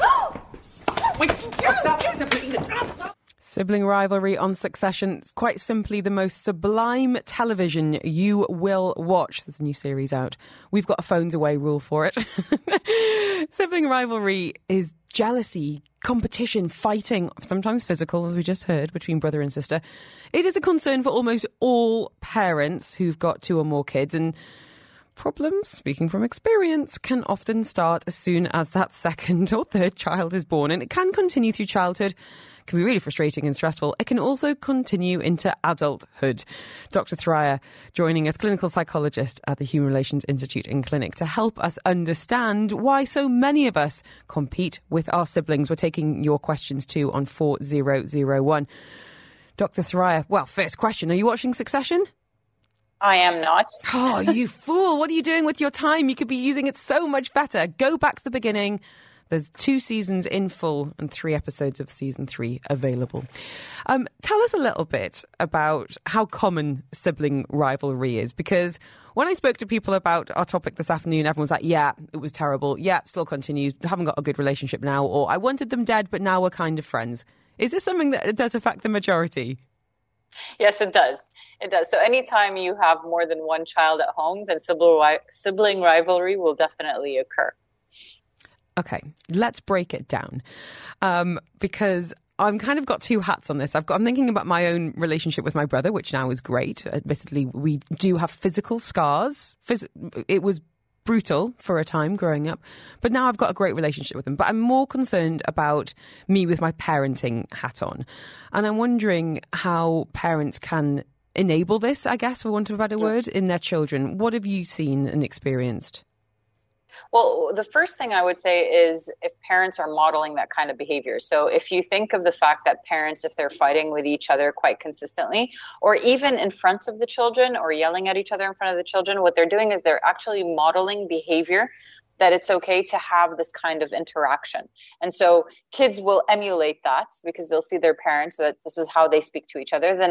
Wait, stop, stop. Sibling rivalry on Succession. It's quite simply the most sublime television you will watch. There's a new series out. We've got a phones away rule for it. Sibling rivalry is jealousy, competition, fighting, sometimes physical, as we just heard, between brother and sister. It is a concern for almost all parents who've got two or more kids, and problems, speaking from experience, can often start as soon as that second or third child is born, and it can continue through childhood. It can be really frustrating and stressful. It can also continue into adulthood. Doctor Thoraiya joining us, clinical psychologist at the Human Relations Institute in Clinic, to help us understand why so many of us compete with our siblings. We're taking your questions too on four zero zero one. Doctor Thoraiya, well, first question, are you watching Succession? I am not. Oh, you fool. What are you doing with your time? You could be using it so much better. Go back to the beginning. There's two seasons in full and three episodes of season three available. Um, tell us a little bit about how common sibling rivalry is, because when I spoke to people about our topic this afternoon, everyone was like, yeah, it was terrible. Yeah, still continues. Haven't got a good relationship now. Or I wanted them dead, but now we're kind of friends. Is this something that does affect the majority? Yes, it does. It does. So anytime you have more than one child at home, then sibling, sibling rivalry will definitely occur. Okay, let's break it down, um, because I've kind of got two hats on this. I've got, I'm thinking about my own relationship with my brother, which now is great. Admittedly, we do have physical scars. Phys- it was brutal for a time growing up, but now I've got a great relationship with him. But I'm more concerned about me with my parenting hat on. And I'm wondering how parents can enable this, I guess, for want of a better word, in their children. What have you seen and experienced? Well, the first thing I would say is if parents are modeling that kind of behavior. So if you think of the fact that parents, if they're fighting with each other quite consistently, or even in front of the children or yelling at each other in front of the children, what they're doing is they're actually modeling behavior that it's okay to have this kind of interaction. And so kids will emulate that because they'll see their parents, that this is how they speak to each other. Then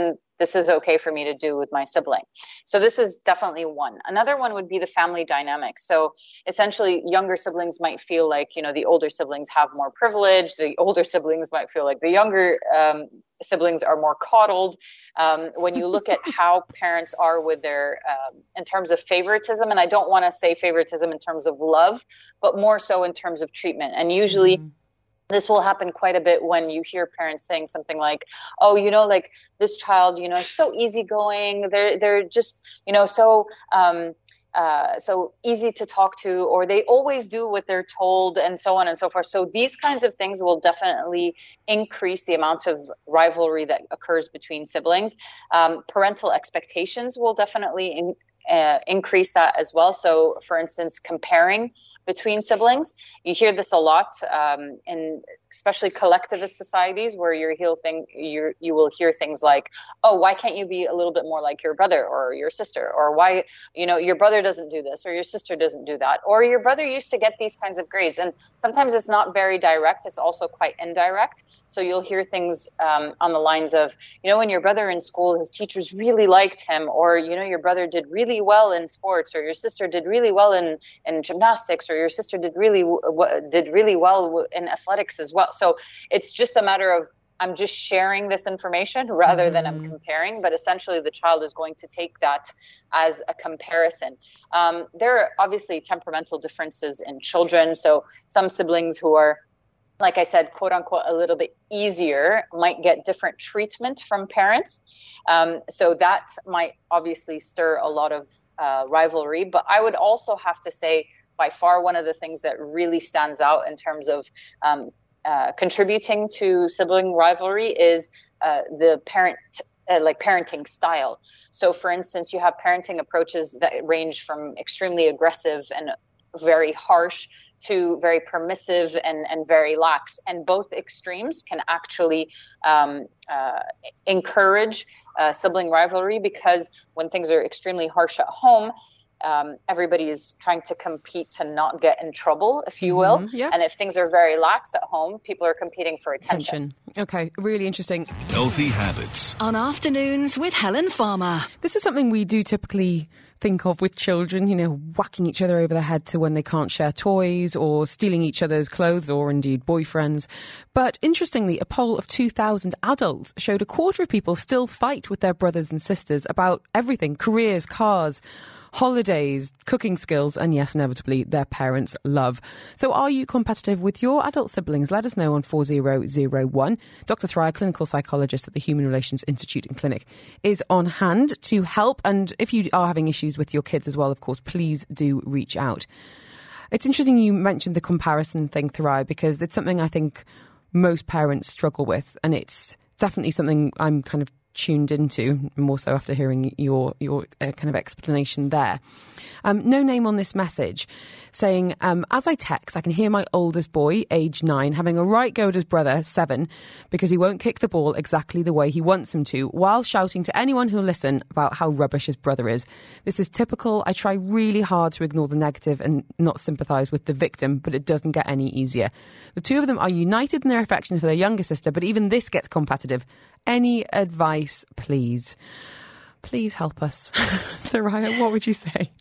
this is okay for me to do with my sibling. So this is definitely one. Another one would be the family dynamics. So essentially younger siblings might feel like, you know, the older siblings have more privilege. The older siblings might feel like the younger um, siblings are more coddled. Um, when you look at how parents are with their, um, in terms of favoritism, and I don't want to say favoritism in terms of love, but more so in terms of treatment. And usually mm-hmm. this will happen quite a bit when you hear parents saying something like, oh, you know, like this child, you know, is so easygoing. They're, they're just, you know, so, um, Uh, so easy to talk to, or they always do what they're told, and so on and so forth. So these kinds of things will definitely increase the amount of rivalry that occurs between siblings. Um, parental expectations will definitely in, uh, increase that as well. So, for instance, comparing between siblings, you hear this a lot um, in especially collectivist societies, where you hear thing you you will hear things like, oh, why can't you be a little bit more like your brother or your sister, or why, you know, your brother doesn't do this or your sister doesn't do that, or your brother used to get these kinds of grades. And sometimes it's not very direct, it's also quite indirect. So you'll hear things um, on the lines of, you know, when your brother in school, his teachers really liked him, or, you know, your brother did really well in sports, or your sister did really well in, in gymnastics, or your sister did really w- did really well in athletics as well. So it's just a matter of, I'm just sharing this information rather mm-hmm. than I'm comparing, but essentially the child is going to take that as a comparison. Um, there are obviously temperamental differences in children. So some siblings who are, like I said, quote unquote, a little bit easier might get different treatment from parents. Um, so that might obviously stir a lot of uh, rivalry. But I would also have to say, by far, one of the things that really stands out in terms of um, uh, contributing to sibling rivalry is uh, the parent, uh, like parenting style. So, for instance, you have parenting approaches that range from extremely aggressive and very harsh to very permissive and, and very lax. And both extremes can actually um, uh, encourage uh, sibling rivalry, because when things are extremely harsh at home, um, everybody is trying to compete to not get in trouble, if you will. Mm-hmm, yeah. And if things are very lax at home, people are competing for attention. attention. Okay, really interesting. Healthy habits. On Afternoons with Helen Farmer. This is something we do typically think of with children, you know, whacking each other over the head to when they can't share toys, or stealing each other's clothes, or indeed boyfriends. But interestingly, a poll of two thousand adults showed a quarter of people still fight with their brothers and sisters about everything: careers, cars, holidays, cooking skills, and yes, inevitably, their parents' love. So are you competitive with your adult siblings? Let us know on four zero zero one. Doctor Thry, clinical psychologist at the Human Relations Institute and Clinic, is on hand to help. And if you are having issues with your kids as well, of course, please do reach out. It's interesting you mentioned the comparison thing, Thry, because it's something I think most parents struggle with. And it's definitely something I'm kind of tuned into, more so after hearing your your uh, kind of explanation there. Um, no name on this message, saying, um, as I text, I can hear my oldest boy, age nine, having a right go at his brother, seven, because he won't kick the ball exactly the way he wants him to, while shouting to anyone who'll listen about how rubbish his brother is. This is typical. I try really hard to ignore the negative and not sympathise with the victim, but it doesn't get any easier. The two of them are united in their affection for their younger sister, but even this gets competitive. Any advice, please? Please help us. Thoraya, what would you say?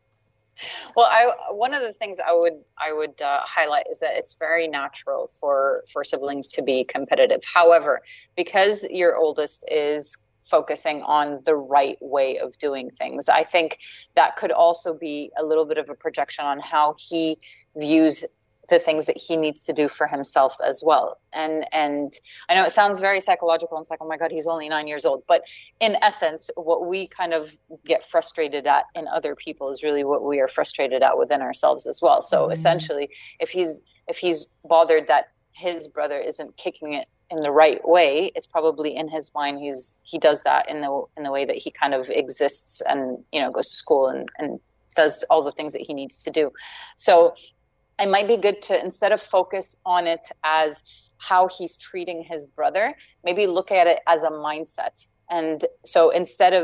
Well, I, one of the things I would I would uh, highlight is that it's very natural for, for siblings to be competitive. However, because your oldest is focusing on the right way of doing things, I think that could also be a little bit of a projection on how he views the things that he needs to do for himself as well. And and I know it sounds very psychological, and it's like, oh my God, he's only nine years old. But in essence, what we kind of get frustrated at in other people is really what we are frustrated at within ourselves as well. So mm-hmm. essentially, if he's if he's bothered that his brother isn't kicking it in the right way, it's probably in his mind he's he does that in the in the way that he kind of exists and, you know, goes to school and, and does all the things that he needs to do. So it might be good to, instead of focus on it as how he's treating his brother, maybe look at it as a mindset. And so instead of it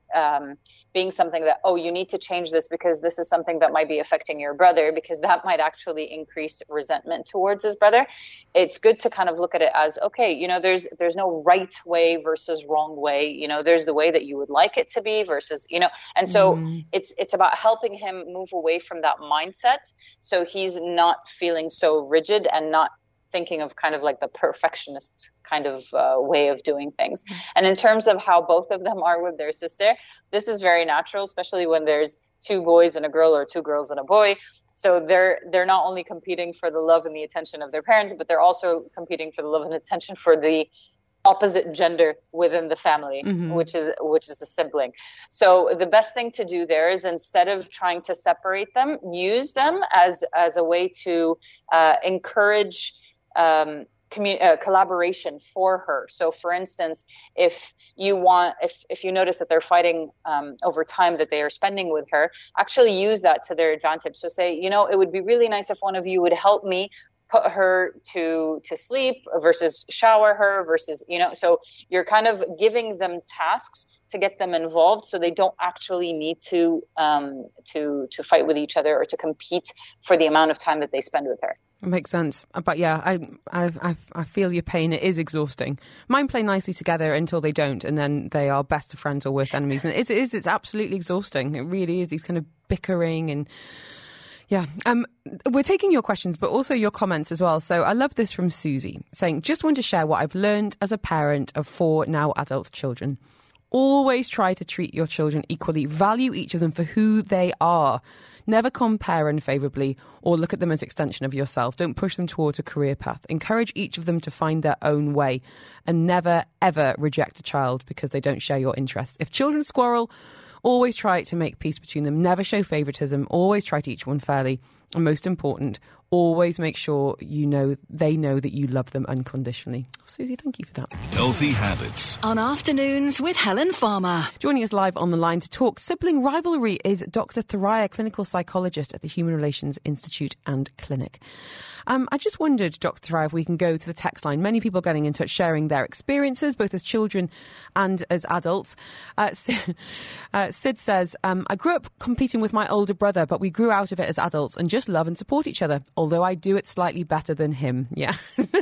um, being something that, oh, you need to change this because this is something that might be affecting your brother, because that might actually increase resentment towards his brother. It's good to kind of look at it as, okay, you know, there's there's no right way versus wrong way. You know, there's the way that you would like it to be versus, you know, and so mm. it's it's about helping him move away from that mindset, so he's not feeling so rigid and not thinking of kind of like the perfectionist kind of uh, way of doing things. And in terms of how both of them are with their sister, this is very natural, especially when there's two boys and a girl or two girls and a boy. So they're they're not only competing for the love and the attention of their parents, but they're also competing for the love and attention for the opposite gender within the family, mm-hmm. which is which is a sibling. So the best thing to do there is, instead of trying to separate them, use them as as a way to uh, encourage um, commu- uh, collaboration for her. So for instance, if you want, if, if you notice that they're fighting um, over time that they are spending with her, actually use that to their advantage. So say, you know, it would be really nice if one of you would help me put her to to sleep versus shower her versus, you know, so you're kind of giving them tasks to get them involved, so they don't actually need to um, to to fight with each other or to compete for the amount of time that they spend with her. It makes sense. But yeah, I, I I feel your pain. It is exhausting. Mine play nicely together until they don't, and then they are best of friends or worst enemies. And it is, it's absolutely exhausting. It really is, these kind of bickering and... Yeah, um, we're taking your questions, but also your comments as well. So I love this from Susie, saying, just want to share what I've learned as a parent of four now adult children. Always try to treat your children equally. Value each of them for who they are. Never compare unfavourably or look at them as extension of yourself. Don't push them towards a career path. Encourage each of them to find their own way, and never, ever reject a child because they don't share your interests. If children squirrel, always try to make peace between them. Never show favouritism. Always try to each one fairly. And most important, always make sure you know they know that you love them unconditionally. Susie, thank you for that. Healthy habits. On Afternoons with Helen Farmer. Joining us live on the line to talk sibling rivalry is Doctor Thoraya, clinical psychologist at the Human Relations Institute and Clinic. Um, I just wondered, Doctor Thoraya, if we can go to the text line. Many people getting in touch, sharing their experiences, both as children and as adults. Uh, Sid, uh, Sid says, um, I grew up competing with my older brother, but we grew out of it as adults and just love and support each other, although I do it slightly better than him. Yeah.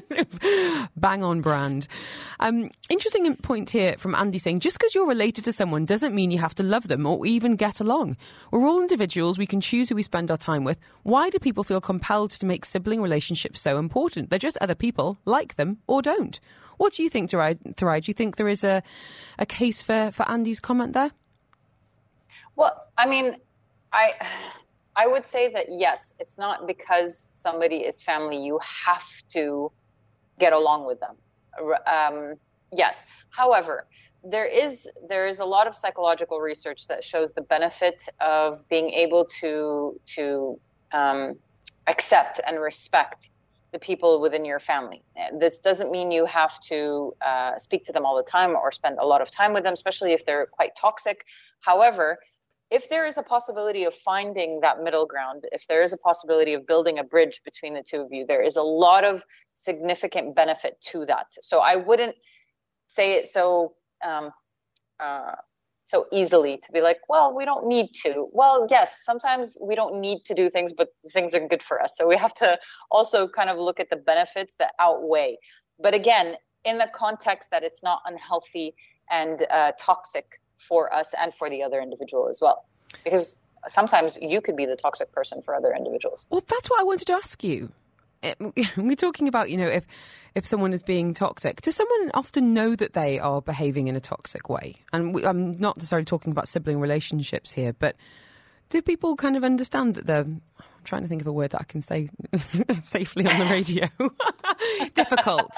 Bang on brand. Um, interesting point here from Andy saying, just because you're related to someone doesn't mean you have to love them or even get along. We're all individuals. We can choose who we spend our time with. Why do people feel compelled to make sibling relationships so important? They're just other people, like them or don't. What do you think, Thoraya? Do you think there is a, a case for, for Andy's comment there? Well, I mean, I... I would say that, yes, it's not because somebody is family, you have to get along with them. Um, yes. However, there is there is a lot of psychological research that shows the benefit of being able to to um, accept and respect the people within your family. This doesn't mean you have to uh, speak to them all the time or spend a lot of time with them, especially if they're quite toxic. However, if there is a possibility of finding that middle ground, if there is a possibility of building a bridge between the two of you, there is a lot of significant benefit to that. So I wouldn't say it so um, uh, so easily to be like, well, we don't need to. Well, yes, sometimes we don't need to do things, but things are good for us. So we have to also kind of look at the benefits that outweigh. But again, in the context that it's not unhealthy and uh, toxic for us and for the other individual as well. Because sometimes you could be the toxic person for other individuals. Well, that's what I wanted to ask you. We're talking about, you know, if if someone is being toxic, does someone often know that they are behaving in a toxic way? And we, I'm not necessarily talking about sibling relationships here, but do people kind of understand that they're... I'm trying to think of a word that I can say safely on the radio. Difficult.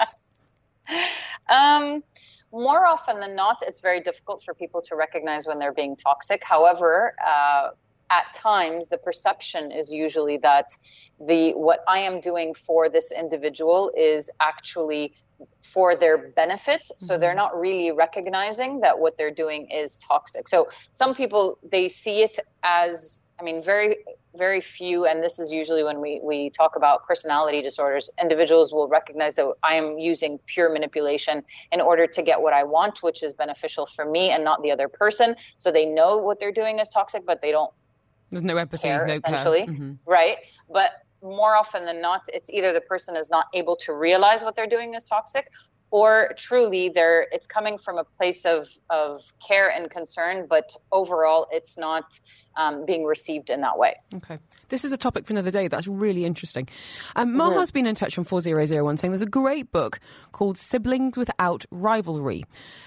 Um... More often than not, it's very difficult for people to recognize when they're being toxic. However, uh, at times the perception is usually that the what I am doing for this individual is actually for their benefit. Mm-hmm. So they're not really recognizing that what they're doing is toxic. So some people, they see it as, I mean, very, very few, and this is usually when we, we talk about personality disorders, individuals will recognize that I am using pure manipulation in order to get what I want, which is beneficial for me and not the other person. So they know what they're doing is toxic, but they don't There's no empathy, care, no essentially. care. Mm-hmm. Right? But more often than not, it's either the person is not able to realize what they're doing is toxic, or truly they're it's coming from a place of, of care and concern, but overall it's not um, being received in that way. Okay. This is a topic for another day. That's really interesting. Um, Maha's mm-hmm. been in touch on four zero zero one saying there's a great book called Siblings Without Rivalry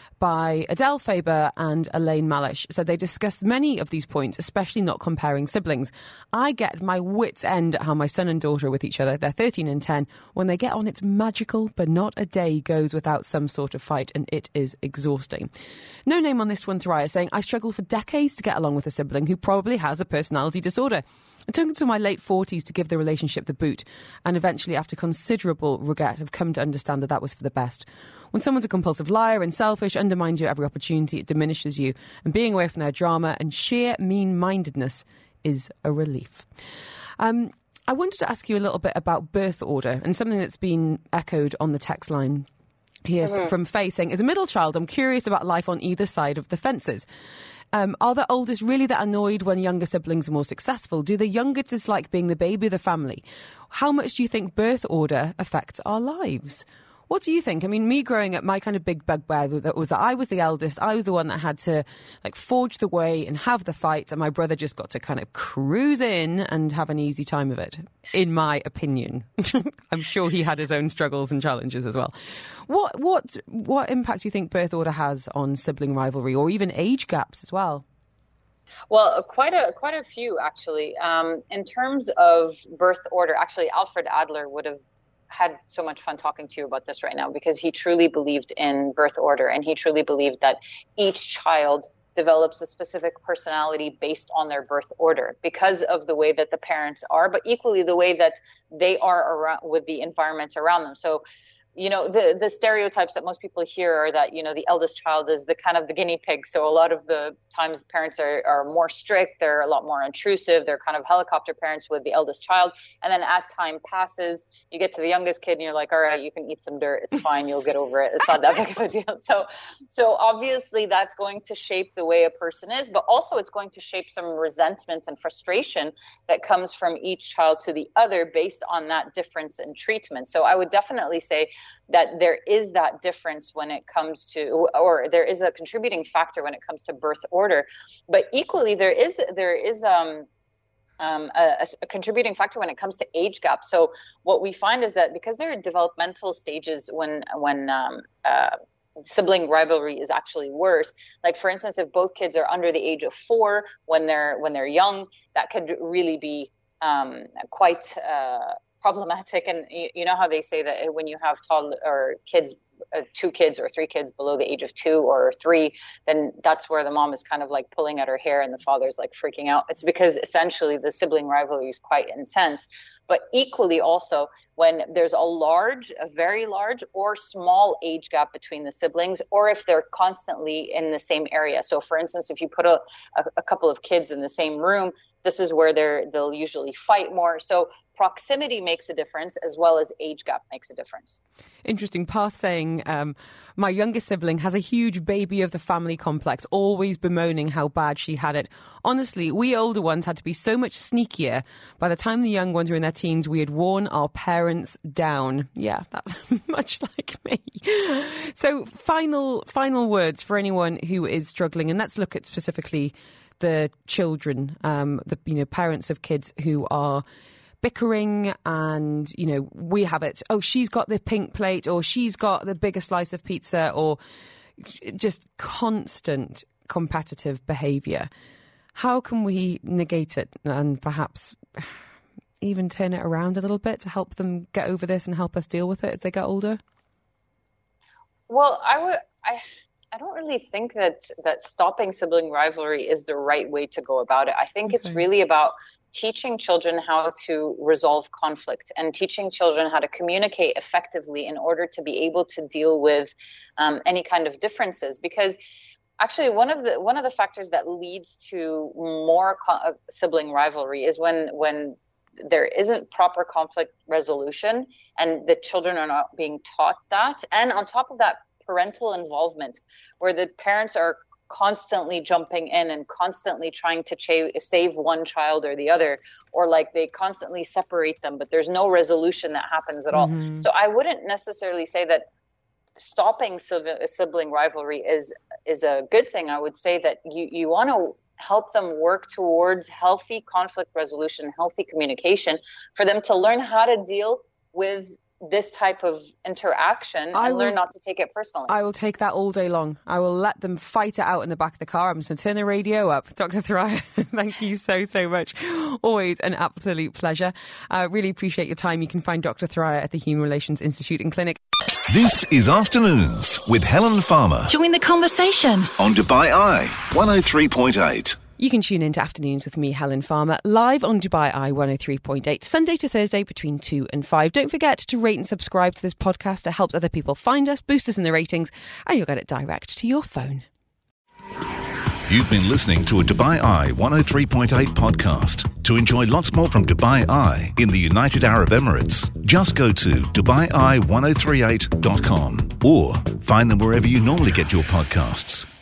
by Adele Faber and Elaine Malish. So they discuss many of these points, especially not comparing siblings. I get my wits end at how my son and daughter are with each other. They're thirteen and ten. When they get on, it's magical, but not a day goes without some sort of fight, and it is exhausting. No name on this one, Thoraya, saying, I struggled for decades to get along with a sibling who probably has a personality disorder. It took until my late forties to give the relationship the boot, and eventually, after considerable regret, have come to understand that that was for the best. When someone's a compulsive liar and selfish, undermines you at every opportunity, it diminishes you, and being away from their drama and sheer mean-mindedness is a relief. Um, I wanted to ask you a little bit about birth order, and something that's been echoed on the text line here mm-hmm. from Faye saying, as a middle child, I'm curious about life on either side of the fences. Um, are the oldest really that annoyed when younger siblings are more successful? Do the younger dislike being the baby of the family? How much do you think birth order affects our lives? What do you think? I mean, me growing up, my kind of big bugbear that was that I was the eldest. I was the one that had to like forge the way and have the fight, and my brother just got to kind of cruise in and have an easy time of it, in my opinion. I'm sure he had his own struggles and challenges as well. What what what impact do you think birth order has on sibling rivalry, or even age gaps as well? Well, quite a quite a few actually. Um, in terms of birth order, actually, Alfred Adler would have had so much fun talking to you about this right now, because he truly believed in birth order, and he truly believed that each child develops a specific personality based on their birth order because of the way that the parents are, but equally the way that they are around with the environment around them. So, you know, the the stereotypes that most people hear are that, you know, the eldest child is the kind of the guinea pig. So a lot of the times parents are, are more strict. They're a lot more intrusive. They're kind of helicopter parents with the eldest child. And then as time passes, you get to the youngest kid and you're like, all right, you can eat some dirt. It's fine. You'll get over it. It's not that big of a deal. So, so obviously that's going to shape the way a person is, but also it's going to shape some resentment and frustration that comes from each child to the other based on that difference in treatment. So I would definitely say that there is that difference when it comes to, or there is a contributing factor when it comes to birth order, but equally there is there is um, um, a, a contributing factor when it comes to age gap. So what we find is that because there are developmental stages when when um, uh, sibling rivalry is actually worse. Like for instance, if both kids are under the age of four when they're when they're young, that could really be um, quite uh, problematic. And you, you know how they say that when you have toddler or kids, uh, two kids or three kids below the age of two or three, then that's where the mom is kind of like pulling at her hair and the father's like freaking out. It's because essentially the sibling rivalry is quite intense. But equally also when there's a large, a very large or small age gap between the siblings, or if they're constantly in the same area. So for instance, if you put a, a, a couple of kids in the same room, this is where they're, they'll usually fight more. So proximity makes a difference as well as age gap makes a difference. Interesting. Path saying, um, my youngest sibling has a huge baby of the family complex, always bemoaning how bad she had it. Honestly, we older ones had to be so much sneakier. By the time the young ones were in their teens, we had worn our parents down. Yeah, that's much like me. So final, final words for anyone who is struggling. And let's look at specifically the children, um, the you know parents of kids who are bickering, and you know we have it. Oh, she's got the pink plate, or she's got the bigger slice of pizza, or just constant competitive behaviour. How can we negate it and perhaps even turn it around a little bit to help them get over this and help us deal with it as they get older? Well, I would. I. I don't really think that that stopping sibling rivalry is the right way to go about it. I think okay. it's really about teaching children how to resolve conflict and teaching children how to communicate effectively in order to be able to deal with um, any kind of differences. Because actually, one of the one of the factors that leads to more co- sibling rivalry is when when there isn't proper conflict resolution and the children are not being taught that. And on top of that, parental involvement, where the parents are constantly jumping in and constantly trying to ch- save one child or the other, or like they constantly separate them, but there's no resolution that happens at all. Mm-hmm. So I wouldn't necessarily say that stopping sibling rivalry is is a good thing. I would say that you, you want to help them work towards healthy conflict resolution, healthy communication, for them to learn how to deal with this type of interaction and will, learn not to take it personally. I will take that all day long. I will let them fight it out in the back of the car. I'm just going to turn the radio up. Doctor Thoraiya, thank you so, so much. Always an absolute pleasure. I uh, really appreciate your time. You can find Doctor Thoraiya at the Human Relations Institute and Clinic. This is Afternoons with Helen Farmer. Join the conversation on Dubai Eye one oh three point eight. You can tune in to Afternoons with me, Helen Farmer, live on Dubai Eye one oh three point eight, Sunday to Thursday between two and five. Don't forget to rate and subscribe to this podcast. It helps other people find us, boost us in the ratings, and you'll get it direct to your phone. You've been listening to a Dubai Eye one oh three point eight podcast. To enjoy lots more from Dubai Eye in the United Arab Emirates, just go to dubai eye ten thirty-eight dot com or find them wherever you normally get your podcasts.